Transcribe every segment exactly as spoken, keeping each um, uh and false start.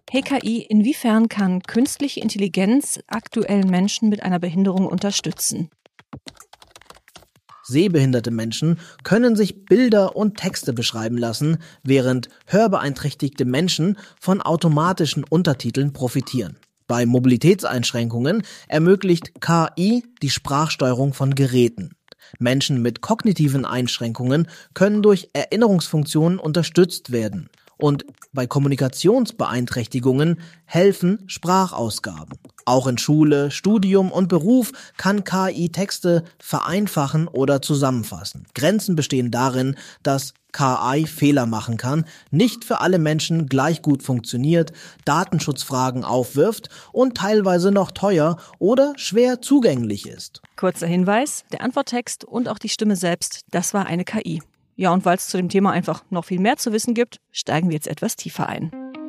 Hey K I, inwiefern kann künstliche Intelligenz aktuell Menschen mit einer Behinderung unterstützen? Sehbehinderte Menschen können sich Bilder und Texte beschreiben lassen, während hörbeeinträchtigte Menschen von automatischen Untertiteln profitieren. Bei Mobilitätseinschränkungen ermöglicht K I die Sprachsteuerung von Geräten. Menschen mit kognitiven Einschränkungen können durch Erinnerungsfunktionen unterstützt werden. Und bei Kommunikationsbeeinträchtigungen helfen Sprachausgaben. Auch in Schule, Studium und Beruf kann K I Texte vereinfachen oder zusammenfassen. Grenzen bestehen darin, dass K I Fehler machen kann, nicht für alle Menschen gleich gut funktioniert, Datenschutzfragen aufwirft und teilweise noch teuer oder schwer zugänglich ist. Kurzer Hinweis, der Antworttext und auch die Stimme selbst, das war eine K I. Ja, und weil es zu dem Thema einfach noch viel mehr zu wissen gibt, steigen wir jetzt etwas tiefer ein.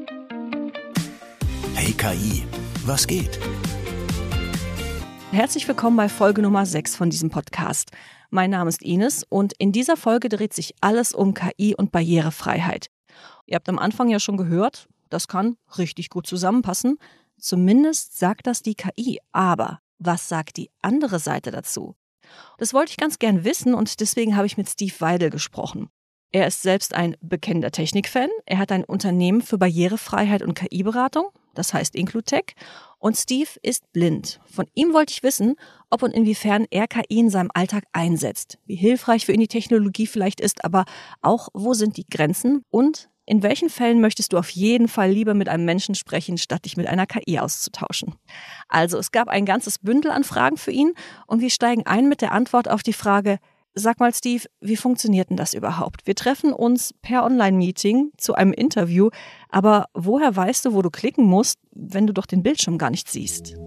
Hey K I, was geht? Herzlich willkommen bei Folge Nummer sechs von diesem Podcast. Mein Name ist Ines und in dieser Folge dreht sich alles um K I und Barrierefreiheit. Ihr habt am Anfang ja schon gehört, das kann richtig gut zusammenpassen. Zumindest sagt das die K I. Aber was sagt die andere Seite dazu? Das wollte ich ganz gern wissen und deswegen habe ich mit Steve Weidel gesprochen. Er ist selbst ein bekennender Technikfan. Er hat ein Unternehmen für Barrierefreiheit und K I-Beratung, das heißt Inclutech. Und Steve ist blind. Von ihm wollte ich wissen, ob und inwiefern er K I in seinem Alltag einsetzt, wie hilfreich für ihn die Technologie vielleicht ist, aber auch, wo sind die Grenzen und in welchen Fällen möchtest du auf jeden Fall lieber mit einem Menschen sprechen, statt dich mit einer K I auszutauschen? Also es gab ein ganzes Bündel an Fragen für ihn und wir steigen ein mit der Antwort auf die Frage, sag mal Steve, wie funktioniert denn das überhaupt? Wir treffen uns per Online-Meeting zu einem Interview, aber woher weißt du, wo du klicken musst, wenn du doch den Bildschirm gar nicht siehst?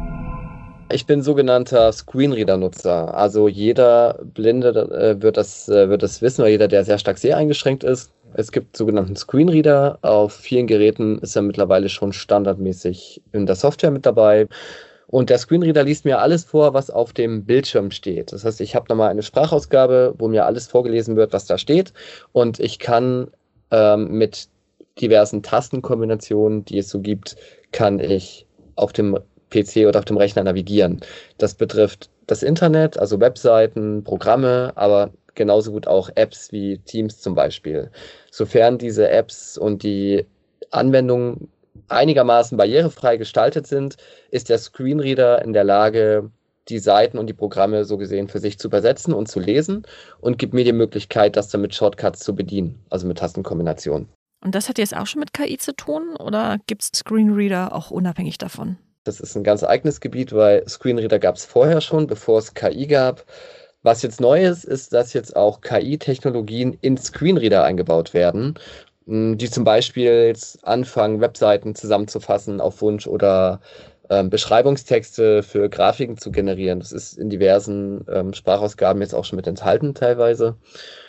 Ich bin sogenannter Screenreader-Nutzer. Also jeder Blinde äh, wird das, äh, wird das wissen, oder jeder, der sehr stark seheingeschränkt ist. Es gibt sogenannten Screenreader. Auf vielen Geräten ist er mittlerweile schon standardmäßig in der Software mit dabei. Und der Screenreader liest mir alles vor, was auf dem Bildschirm steht. Das heißt, ich habe nochmal eine Sprachausgabe, wo mir alles vorgelesen wird, was da steht. Und ich kann ähm, mit diversen Tastenkombinationen, die es so gibt, kann ich auf dem P C oder auf dem Rechner navigieren. Das betrifft das Internet, also Webseiten, Programme, aber genauso gut auch Apps wie Teams zum Beispiel. Sofern diese Apps und die Anwendungen einigermaßen barrierefrei gestaltet sind, ist der Screenreader in der Lage, die Seiten und die Programme so gesehen für sich zu übersetzen und zu lesen und gibt mir die Möglichkeit, das dann mit Shortcuts zu bedienen, also mit Tastenkombinationen. Und das hat jetzt auch schon mit K I zu tun oder gibt es Screenreader auch unabhängig davon? Das ist ein ganz eigenes Gebiet, weil Screenreader gab es vorher schon, bevor es K I gab. Was jetzt neu ist, ist, dass jetzt auch K I-Technologien in Screenreader eingebaut werden, die zum Beispiel jetzt anfangen, Webseiten zusammenzufassen auf Wunsch oder ähm, Beschreibungstexte für Grafiken zu generieren. Das ist in diversen ähm, Sprachausgaben jetzt auch schon mit enthalten teilweise.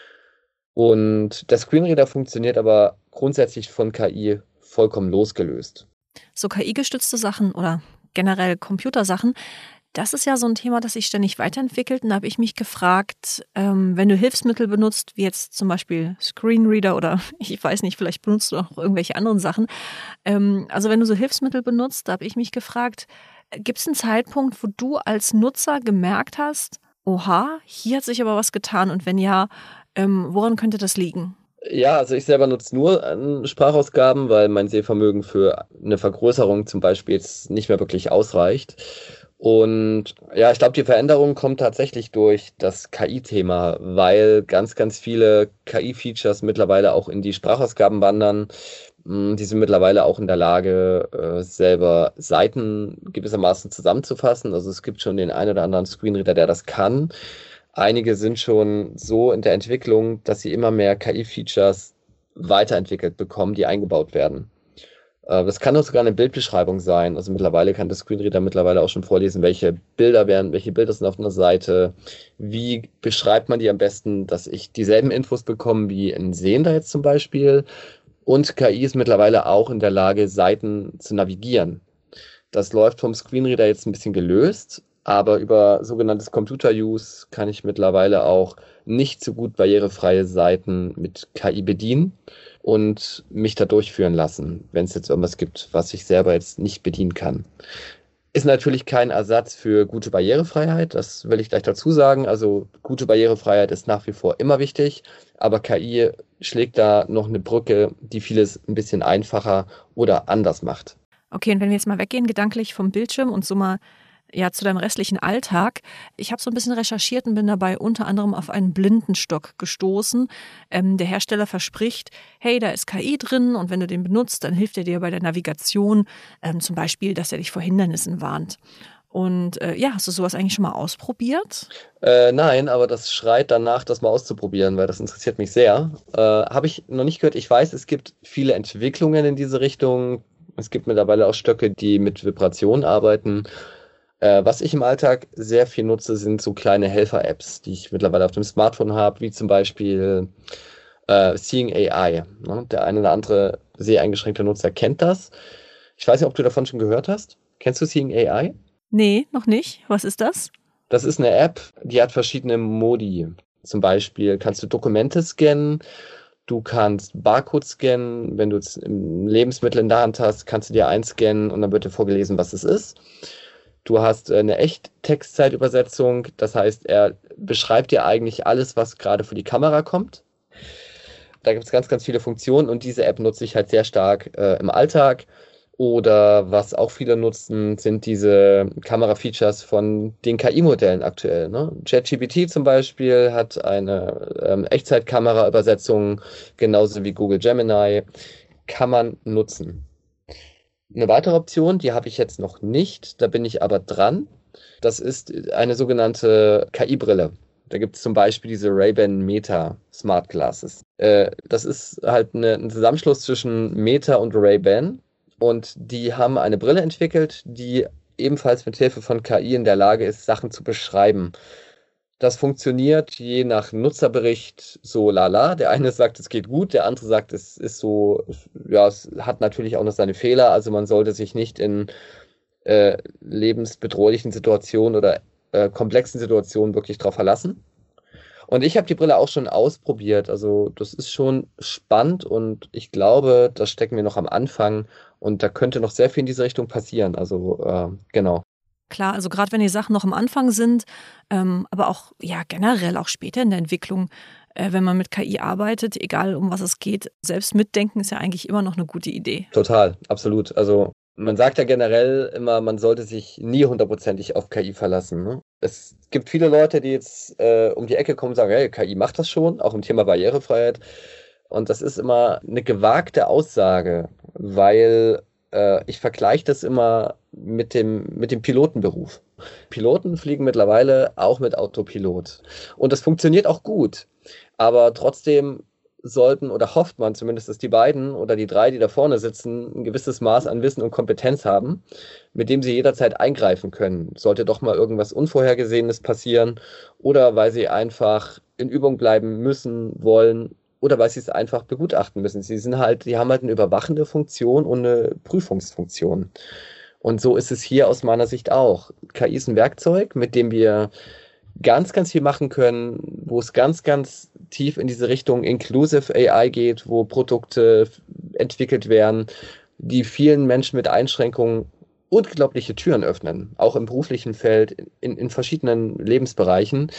Und der Screenreader funktioniert aber grundsätzlich von K I vollkommen losgelöst. So K I-gestützte Sachen oder generell Computersachen, das ist ja so ein Thema, das sich ständig weiterentwickelt. Und da habe ich mich gefragt, ähm, wenn du Hilfsmittel benutzt, wie jetzt zum Beispiel Screenreader oder ich weiß nicht, vielleicht benutzt du auch irgendwelche anderen Sachen. Ähm, also wenn du so Hilfsmittel benutzt, da habe ich mich gefragt, gibt es einen Zeitpunkt, wo du als Nutzer gemerkt hast, oha, hier hat sich aber was getan und wenn ja, ähm, woran könnte das liegen? Ja, also ich selber nutze nur äh, Sprachausgaben, weil mein Sehvermögen für eine Vergrößerung zum Beispiel jetzt nicht mehr wirklich ausreicht. Und ja, ich glaube, die Veränderung kommt tatsächlich durch das K I-Thema, weil ganz, ganz viele K I-Features mittlerweile auch in die Sprachausgaben wandern. Die sind mittlerweile auch in der Lage, äh, selber Seiten gewissermaßen zusammenzufassen. Also es gibt schon den einen oder anderen Screenreader, der das kann. Einige sind schon so in der Entwicklung, dass sie immer mehr K I-Features weiterentwickelt bekommen, die eingebaut werden. Das kann auch sogar eine Bildbeschreibung sein. Also mittlerweile kann der Screenreader mittlerweile auch schon vorlesen, welche Bilder werden, welche Bilder sind auf einer Seite. Wie beschreibt man die am besten, dass ich dieselben Infos bekomme wie ein Sehender jetzt zum Beispiel. Und K I ist mittlerweile auch in der Lage, Seiten zu navigieren. Das läuft vom Screenreader jetzt ein bisschen gelöst, Aber über sogenanntes Computer-Use kann ich mittlerweile auch nicht so gut barrierefreie Seiten mit K I bedienen und mich da durchführen lassen, wenn es jetzt irgendwas gibt, was ich selber jetzt nicht bedienen kann. Ist natürlich kein Ersatz für gute Barrierefreiheit, das will ich gleich dazu sagen. Also gute Barrierefreiheit ist nach wie vor immer wichtig, aber K I schlägt da noch eine Brücke, die vieles ein bisschen einfacher oder anders macht. Okay, und wenn wir jetzt mal weggehen, gedanklich vom Bildschirm und so mal ja, zu deinem restlichen Alltag. Ich habe so ein bisschen recherchiert und bin dabei unter anderem auf einen Blindenstock gestoßen. Ähm, der Hersteller verspricht, hey, da ist K I drin und wenn du den benutzt, dann hilft er dir bei der Navigation, ähm, zum Beispiel, dass er dich vor Hindernissen warnt. Und äh, ja, hast du sowas eigentlich schon mal ausprobiert? Äh, nein, aber das schreit danach, das mal auszuprobieren, weil das interessiert mich sehr. Äh, habe ich noch nicht gehört. Ich weiß, es gibt viele Entwicklungen in diese Richtung. Es gibt mittlerweile auch Stöcke, die mit Vibrationen arbeiten. Äh, was ich im Alltag sehr viel nutze, sind so kleine Helfer-Apps, die ich mittlerweile auf dem Smartphone habe, wie zum Beispiel äh, Seeing A I. Ne? Der eine oder andere sehr eingeschränkte Nutzer kennt das. Ich weiß nicht, ob du davon schon gehört hast. Kennst du Seeing A I? Nee, noch nicht. Was ist das? Das ist eine App, die hat verschiedene Modi. Zum Beispiel kannst du Dokumente scannen, du kannst Barcodes scannen. Wenn du jetzt ein Lebensmittel in der Hand hast, kannst du dir einscannen und dann wird dir vorgelesen, was es ist. Du hast eine Echttextzeitübersetzung, das heißt, er beschreibt dir eigentlich alles, was gerade für die Kamera kommt. Da gibt es ganz, ganz viele Funktionen und diese App nutze ich halt sehr stark äh, im Alltag. Oder was auch viele nutzen, sind diese Kamera-Features von den K I-Modellen aktuell. Ne? ChatGPT zum Beispiel hat eine ähm, Echtzeitkamera-Übersetzung, genauso wie Google Gemini, kann man nutzen. Eine weitere Option, die habe ich jetzt noch nicht, da bin ich aber dran. Das ist eine sogenannte K I-Brille. Da gibt es zum Beispiel diese Ray-Ban Meta Smart Glasses. Äh, das ist halt eine, ein Zusammenschluss zwischen Meta und Ray-Ban. Und die haben eine Brille entwickelt, die ebenfalls mit Hilfe von K I in der Lage ist, Sachen zu beschreiben. Das funktioniert je nach Nutzerbericht so lala. Der eine sagt, es geht gut, der andere sagt, es ist so, ja, es hat natürlich auch noch seine Fehler. Also man sollte sich nicht in äh, lebensbedrohlichen Situationen oder äh, komplexen Situationen wirklich drauf verlassen. Und ich habe die Brille auch schon ausprobiert. Also das ist schon spannend und ich glaube, da stecken wir noch am Anfang und da könnte noch sehr viel in diese Richtung passieren. Also äh, genau. Klar, also gerade wenn die Sachen noch am Anfang sind, ähm, aber auch ja generell auch später in der Entwicklung, äh, wenn man mit K I arbeitet, egal um was es geht, selbst mitdenken ist ja eigentlich immer noch eine gute Idee. Total, absolut. Also man sagt ja generell immer, man sollte sich nie hundertprozentig auf K I verlassen. Ne? Es gibt viele Leute, die jetzt äh, um die Ecke kommen und sagen, hey, K I macht das schon, auch im Thema Barrierefreiheit. Und das ist immer eine gewagte Aussage, weil äh, ich vergleiche das immer mit dem, mit dem Pilotenberuf. Piloten fliegen mittlerweile auch mit Autopilot. Und das funktioniert auch gut. Aber trotzdem sollten oder hofft man zumindest, dass die beiden oder die drei, die da vorne sitzen, ein gewisses Maß an Wissen und Kompetenz haben, mit dem sie jederzeit eingreifen können. Sollte doch mal irgendwas Unvorhergesehenes passieren oder weil sie einfach in Übung bleiben müssen, wollen oder weil sie es einfach begutachten müssen. Sie sind halt, die haben halt eine überwachende Funktion und eine Prüfungsfunktion. Und so ist es hier aus meiner Sicht auch. K I ist ein Werkzeug, mit dem wir ganz, ganz viel machen können, wo es ganz, ganz tief in diese Richtung Inclusive A I geht, wo Produkte entwickelt werden, die vielen Menschen mit Einschränkungen unglaubliche Türen öffnen, auch im beruflichen Feld, in, in verschiedenen Lebensbereichen.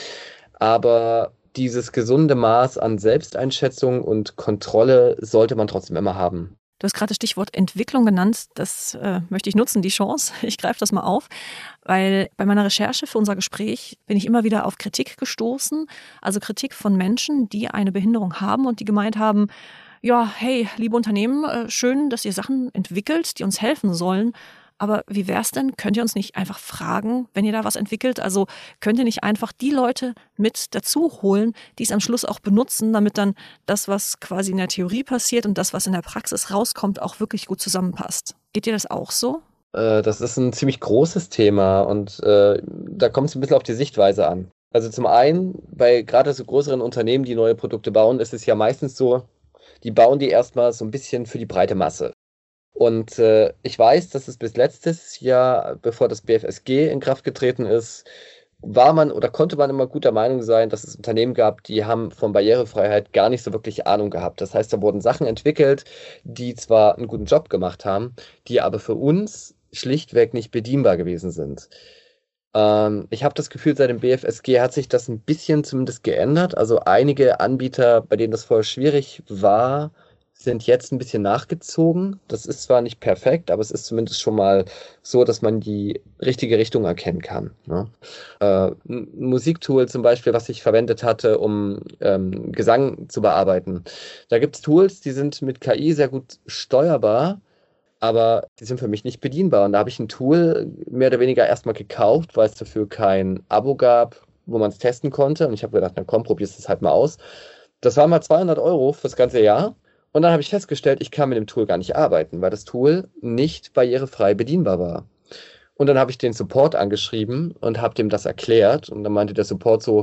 Aber dieses gesunde Maß an Selbsteinschätzung und Kontrolle sollte man trotzdem immer haben. Du hast gerade das Stichwort Entwicklung genannt. Das äh, möchte ich nutzen, die Chance. Ich greife das mal auf, weil bei meiner Recherche für unser Gespräch bin ich immer wieder auf Kritik gestoßen. Also Kritik von Menschen, die eine Behinderung haben und die gemeint haben, ja, hey, liebe Unternehmen, äh, schön, dass ihr Sachen entwickelt, die uns helfen sollen. Aber wie wär's denn? Könnt ihr uns nicht einfach fragen, wenn ihr da was entwickelt? Also könnt ihr nicht einfach die Leute mit dazu holen, die es am Schluss auch benutzen, damit dann das, was quasi in der Theorie passiert und das, was in der Praxis rauskommt, auch wirklich gut zusammenpasst? Geht dir das auch so? Äh, das ist ein ziemlich großes Thema und äh, da kommt es ein bisschen auf die Sichtweise an. Also zum einen, bei gerade so größeren Unternehmen, die neue Produkte bauen, ist es ja meistens so, die bauen die erstmal so ein bisschen für die breite Masse. Und äh, ich weiß, dass es bis letztes Jahr, bevor das B F S G in Kraft getreten ist, war man oder konnte man immer guter Meinung sein, dass es Unternehmen gab, die haben von Barrierefreiheit gar nicht so wirklich Ahnung gehabt. Das heißt, da wurden Sachen entwickelt, die zwar einen guten Job gemacht haben, die aber für uns schlichtweg nicht bedienbar gewesen sind. Ähm, ich habe das Gefühl, seit dem B F S G hat sich das ein bisschen zumindest geändert. Also einige Anbieter, bei denen das vorher schwierig war, sind jetzt ein bisschen nachgezogen. Das ist zwar nicht perfekt, aber es ist zumindest schon mal so, dass man die richtige Richtung erkennen kann. Ne? Äh, ein Musiktool zum Beispiel, was ich verwendet hatte, um ähm, Gesang zu bearbeiten. Da gibt es Tools, die sind mit K I sehr gut steuerbar, aber die sind für mich nicht bedienbar. Und da habe ich ein Tool mehr oder weniger erstmal gekauft, weil es dafür kein Abo gab, wo man es testen konnte. Und ich habe gedacht, na komm, probierst es halt mal aus. Das waren mal zweihundert Euro fürs ganze Jahr. Und dann habe ich festgestellt, ich kann mit dem Tool gar nicht arbeiten, weil das Tool nicht barrierefrei bedienbar war. Und dann habe ich den Support angeschrieben und habe dem das erklärt. Und dann meinte der Support so,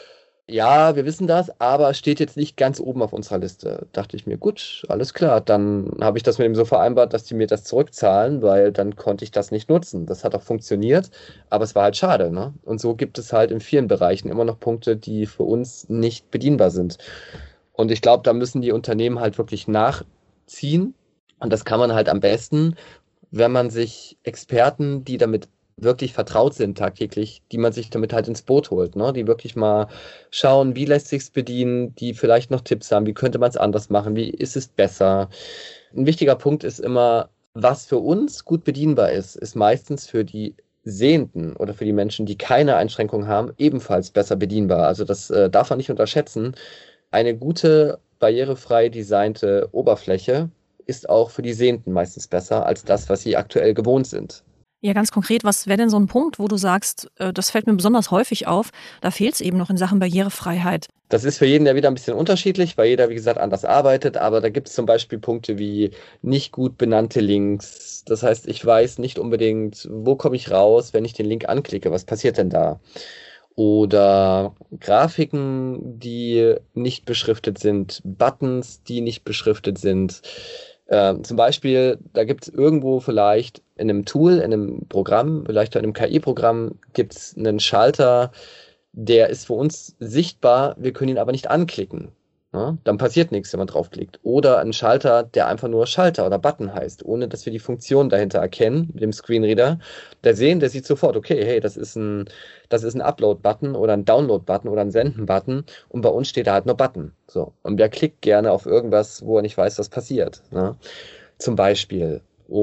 ja, wir wissen das, aber steht jetzt nicht ganz oben auf unserer Liste. Dachte ich mir, gut, alles klar. Dann habe ich das mit ihm so vereinbart, dass die mir das zurückzahlen, weil dann konnte ich das nicht nutzen. Das hat auch funktioniert, aber es war halt schade, ne? Und so gibt es halt in vielen Bereichen immer noch Punkte, die für uns nicht bedienbar sind. Und ich glaube, da müssen die Unternehmen halt wirklich nachziehen. Und das kann man halt am besten, wenn man sich Experten, die damit wirklich vertraut sind tagtäglich, die man sich damit halt ins Boot holt, ne? Die wirklich mal schauen, wie lässt sich's bedienen, die vielleicht noch Tipps haben, wie könnte man es anders machen, wie ist es besser. Ein wichtiger Punkt ist immer, was für uns gut bedienbar ist, ist meistens für die Sehenden oder für die Menschen, die keine Einschränkungen haben, ebenfalls besser bedienbar. Also das äh, darf man nicht unterschätzen. Eine gute, barrierefrei designte Oberfläche ist auch für die Sehenden meistens besser als das, was sie aktuell gewohnt sind. Ja, ganz konkret, was wäre denn so ein Punkt, wo du sagst, äh, das fällt mir besonders häufig auf, da fehlt es eben noch in Sachen Barrierefreiheit? Das ist für jeden ja wieder ein bisschen unterschiedlich, weil jeder, wie gesagt, anders arbeitet, aber da gibt es zum Beispiel Punkte wie nicht gut benannte Links. Das heißt, ich weiß nicht unbedingt, wo komme ich raus, wenn ich den Link anklicke, was passiert denn da? Oder Grafiken, die nicht beschriftet sind, Buttons, die nicht beschriftet sind. Ähm, zum Beispiel, da gibt es irgendwo vielleicht in einem Tool, in einem Programm, vielleicht in einem K I-Programm, gibt es einen Schalter, der ist für uns sichtbar, wir können ihn aber nicht anklicken. Ja? Dann passiert nichts, wenn man draufklickt. Oder ein Schalter, der einfach nur Schalter oder Button heißt, ohne dass wir die Funktion dahinter erkennen mit dem Screenreader. Der sehen, der sieht sofort, okay, hey, das ist ein, das ist ein Upload-Button oder ein Download-Button oder ein Senden-Button und bei uns steht da halt nur Button. So. Und wer klickt gerne auf irgendwas, wo er nicht weiß, was passiert. Ne? Zum Beispiel.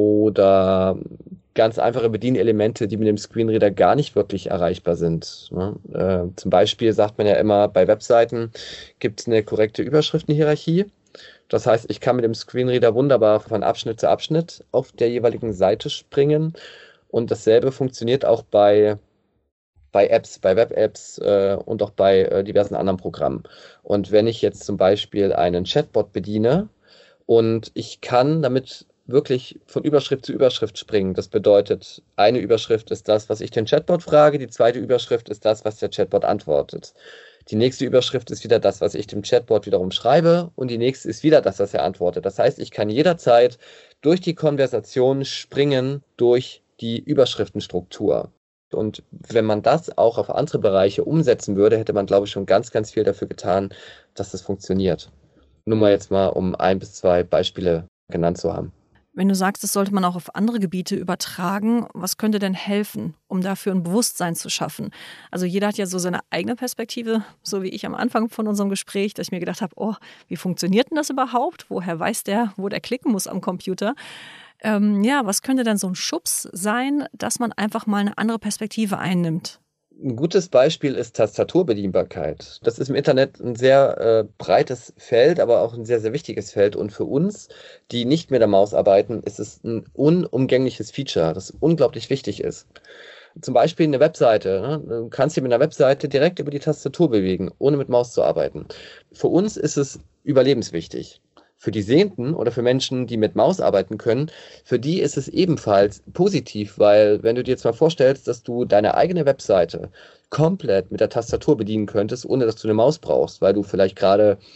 Oder ganz einfache Bedienelemente, die mit dem Screenreader gar nicht wirklich erreichbar sind. Ne? Äh, zum Beispiel sagt man ja immer, bei Webseiten gibt es eine korrekte Überschriftenhierarchie. Das heißt, ich kann mit dem Screenreader wunderbar von Abschnitt zu Abschnitt auf der jeweiligen Seite springen. Und dasselbe funktioniert auch bei, bei Apps, bei Web-Apps äh, und auch bei äh, diversen anderen Programmen. Und wenn ich jetzt zum Beispiel einen Chatbot bediene und ich kann damit wirklich von Überschrift zu Überschrift springen. Das bedeutet, eine Überschrift ist das, was ich den Chatbot frage, die zweite Überschrift ist das, was der Chatbot antwortet. Die nächste Überschrift ist wieder das, was ich dem Chatbot wiederum schreibe und die nächste ist wieder das, was er antwortet. Das heißt, ich kann jederzeit durch die Konversation springen, durch die Überschriftenstruktur. Und wenn man das auch auf andere Bereiche umsetzen würde, hätte man, glaube ich, schon ganz, ganz viel dafür getan, dass das funktioniert. Nur mal jetzt mal, um ein bis zwei Beispiele genannt zu haben. Wenn du sagst, das sollte man auch auf andere Gebiete übertragen, was könnte denn helfen, um dafür ein Bewusstsein zu schaffen? Also jeder hat ja so seine eigene Perspektive, so wie ich am Anfang von unserem Gespräch, dass ich mir gedacht habe, oh, wie funktioniert denn das überhaupt? Woher weiß der, wo der klicken muss am Computer? Ähm, ja, was könnte denn so ein Schubs sein, dass man einfach mal eine andere Perspektive einnimmt? Ein gutes Beispiel ist Tastaturbedienbarkeit. Das ist im Internet ein sehr äh, breites Feld, aber auch ein sehr, sehr wichtiges Feld. Und für uns, die nicht mit der Maus arbeiten, ist es ein unumgängliches Feature, das unglaublich wichtig ist. Zum Beispiel eine Webseite. Ne? Du kannst dich mit einer Webseite direkt über die Tastatur bewegen, ohne mit Maus zu arbeiten. Für uns ist es überlebenswichtig. Für die Sehenden oder für Menschen, die mit Maus arbeiten können, für die ist es ebenfalls positiv, weil wenn du dir jetzt mal vorstellst, dass du deine eigene Webseite komplett mit der Tastatur bedienen könntest, ohne dass du eine Maus brauchst, weil du vielleicht gerade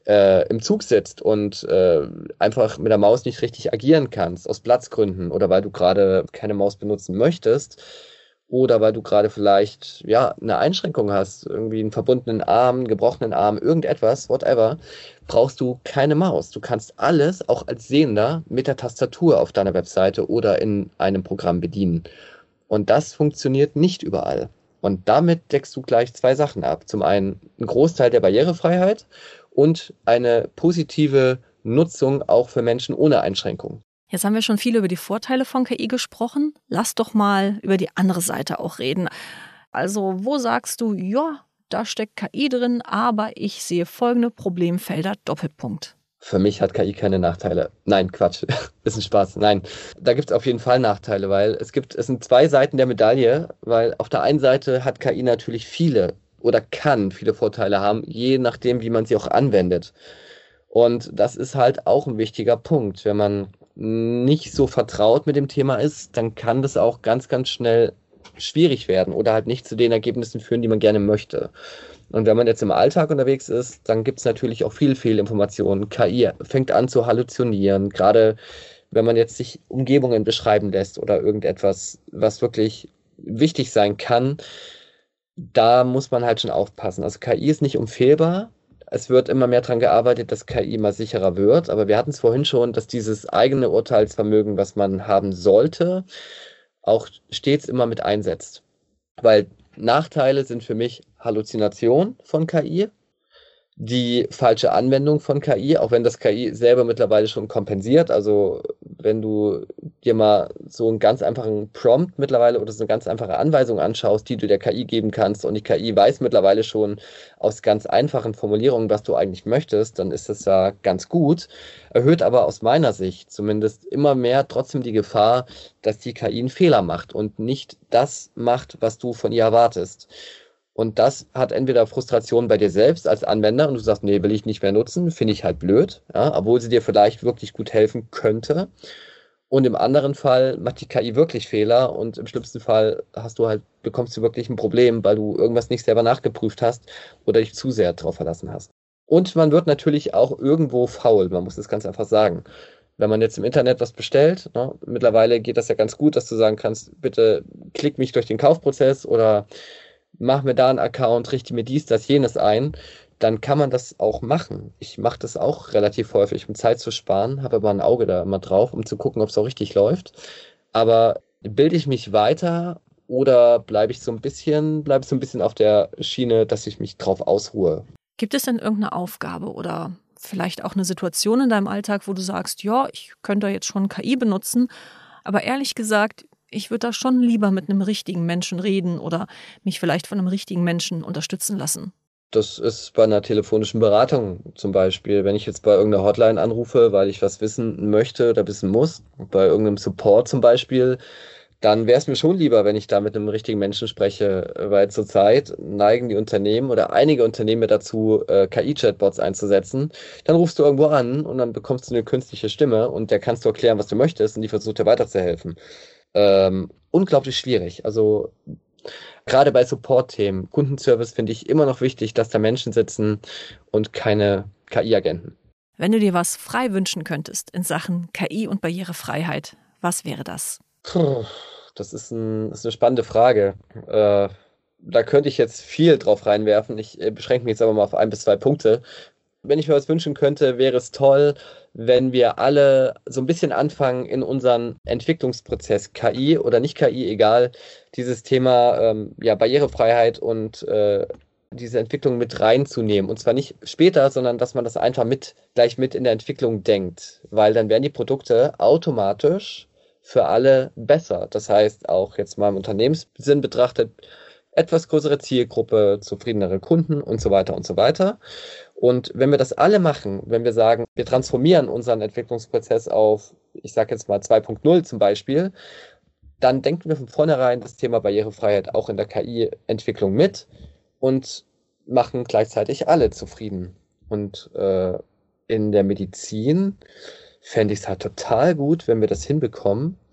äh, im Zug sitzt und äh, einfach mit der Maus nicht richtig agieren kannst, aus Platzgründen oder weil du gerade keine Maus benutzen möchtest oder weil du gerade vielleicht ja eine Einschränkung hast, irgendwie einen verbundenen Arm, einen gebrochenen Arm, irgendetwas, whatever, brauchst du keine Maus. Du kannst alles, auch als Sehender, mit der Tastatur auf deiner Webseite oder in einem Programm bedienen. Und das funktioniert nicht überall. Und damit deckst du gleich zwei Sachen ab. Zum einen einen Großteil der Barrierefreiheit und eine positive Nutzung auch für Menschen ohne Einschränkung. Jetzt haben wir schon viel über die Vorteile von K I gesprochen. Lass doch mal über die andere Seite auch reden. Also wo sagst du, ja, da steckt K I drin, aber ich sehe folgende Problemfelder, Doppelpunkt. Für mich hat K I keine Nachteile. Nein, Quatsch, ist ein Spaß. Nein, da gibt es auf jeden Fall Nachteile, weil es gibt, es sind zwei Seiten der Medaille, weil auf der einen Seite hat K I natürlich viele oder kann viele Vorteile haben, je nachdem, wie man sie auch anwendet. Und das ist halt auch ein wichtiger Punkt. Wenn man nicht so vertraut mit dem Thema ist, dann kann das auch ganz, ganz schnell schwierig werden oder halt nicht zu den Ergebnissen führen, die man gerne möchte. Und wenn man jetzt im Alltag unterwegs ist, dann gibt es natürlich auch viel Fehlinformationen. K I fängt an zu halluzinieren, gerade wenn man jetzt sich Umgebungen beschreiben lässt oder irgendetwas, was wirklich wichtig sein kann, da muss man halt schon aufpassen. Also K I ist nicht unfehlbar. Es wird immer mehr daran gearbeitet, dass K I immer sicherer wird. Aber wir hatten es vorhin schon, dass dieses eigene Urteilsvermögen, was man haben sollte, auch stets immer mit einsetzt. Weil Nachteile sind für mich Halluzination von K I, die falsche Anwendung von K I, auch wenn das K I selber mittlerweile schon kompensiert. Also wenn du dir mal so einen ganz einfachen Prompt mittlerweile oder so eine ganz einfache Anweisung anschaust, die du der K I geben kannst und die K I weiß mittlerweile schon aus ganz einfachen Formulierungen, was du eigentlich möchtest, dann ist das ja ganz gut, erhöht aber aus meiner Sicht zumindest immer mehr trotzdem die Gefahr, dass die K I einen Fehler macht und nicht das macht, was du von ihr erwartest. Und das hat entweder Frustration bei dir selbst als Anwender und du sagst, nee, will ich nicht mehr nutzen, finde ich halt blöd, ja, obwohl sie dir vielleicht wirklich gut helfen könnte. Und im anderen Fall macht die K I wirklich Fehler und im schlimmsten Fall hast du halt, bekommst du wirklich ein Problem, weil du irgendwas nicht selber nachgeprüft hast oder dich zu sehr drauf verlassen hast. Und man wird natürlich auch irgendwo faul, man muss das ganz einfach sagen. Wenn man jetzt im Internet was bestellt, ne, mittlerweile geht das ja ganz gut, dass du sagen kannst, bitte klick mich durch den Kaufprozess oder mach mir da einen Account, richte mir dies, das, jenes ein, dann kann man das auch machen. Ich mache das auch relativ häufig, um Zeit zu sparen, habe aber ein Auge da immer drauf, um zu gucken, ob es auch richtig läuft. Aber bilde ich mich weiter oder bleibe ich so ein bisschen, bleibe ich so ein bisschen auf der Schiene, dass ich mich drauf ausruhe? Gibt es denn irgendeine Aufgabe oder vielleicht auch eine Situation in deinem Alltag, wo du sagst, ja, ich könnte jetzt schon K I benutzen, aber ehrlich gesagt, ich würde da schon lieber mit einem richtigen Menschen reden oder mich vielleicht von einem richtigen Menschen unterstützen lassen? Das ist bei einer telefonischen Beratung zum Beispiel. Wenn ich jetzt bei irgendeiner Hotline anrufe, weil ich was wissen möchte oder wissen muss, bei irgendeinem Support zum Beispiel, dann wäre es mir schon lieber, wenn ich da mit einem richtigen Menschen spreche, weil zurzeit neigen die Unternehmen oder einige Unternehmen dazu, K I-Chatbots einzusetzen. Dann rufst du irgendwo an und dann bekommst du eine künstliche Stimme und der kannst du erklären, was du möchtest und die versucht dir weiterzuhelfen. Ähm, unglaublich schwierig. Also gerade bei Support-Themen, Kundenservice finde ich immer noch wichtig, dass da Menschen sitzen und keine K I-Agenten. Wenn du dir was frei wünschen könntest in Sachen K I und Barrierefreiheit, was wäre das? Puh, das ist, ein, das ist eine spannende Frage. Äh, da könnte ich jetzt viel drauf reinwerfen. Ich äh, beschränke mich jetzt aber mal auf ein bis zwei Punkte. Wenn ich mir was wünschen könnte, wäre es toll, wenn wir alle so ein bisschen anfangen, in unseren Entwicklungsprozess K I oder nicht K I, egal, dieses Thema ähm, ja, Barrierefreiheit und äh, diese Entwicklung mit reinzunehmen. Und zwar nicht später, sondern dass man das einfach mit gleich mit in der Entwicklung denkt, weil dann werden die Produkte automatisch für alle besser. Das heißt, auch jetzt mal im Unternehmenssinn betrachtet, etwas größere Zielgruppe, zufriedenere Kunden und so weiter und so weiter. Und wenn wir das alle machen, wenn wir sagen, wir transformieren unseren Entwicklungsprozess auf, ich sage jetzt mal zwei Punkt null zum Beispiel, dann denken wir von vornherein das Thema Barrierefreiheit auch in der K I-Entwicklung mit und machen gleichzeitig alle zufrieden. Und äh, in der Medizin fände ich es halt total gut, wenn wir das hinbekommen,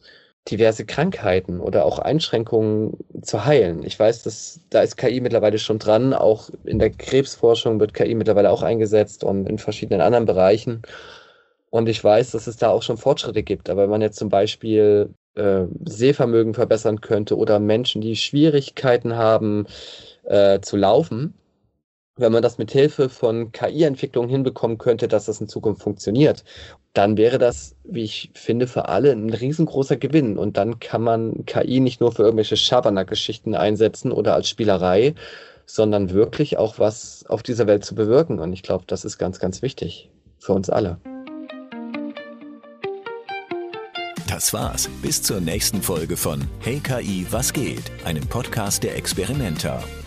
diverse Krankheiten oder auch Einschränkungen zu heilen. Ich weiß, dass da ist K I mittlerweile schon dran. Auch in der Krebsforschung wird K I mittlerweile auch eingesetzt und in verschiedenen anderen Bereichen. Und ich weiß, dass es da auch schon Fortschritte gibt. Aber wenn man jetzt zum Beispiel äh, Sehvermögen verbessern könnte oder Menschen, die Schwierigkeiten haben äh, zu laufen, wenn man das mit Hilfe von K I-Entwicklung hinbekommen könnte, dass das in Zukunft funktioniert, dann wäre das, wie ich finde, für alle ein riesengroßer Gewinn. Und dann kann man K I nicht nur für irgendwelche Schabernack-Geschichten einsetzen oder als Spielerei, sondern wirklich auch was auf dieser Welt zu bewirken. Und ich glaube, das ist ganz, ganz wichtig für uns alle. Das war's. Bis zur nächsten Folge von Hey K I, was geht? Einem Podcast der Experimenta.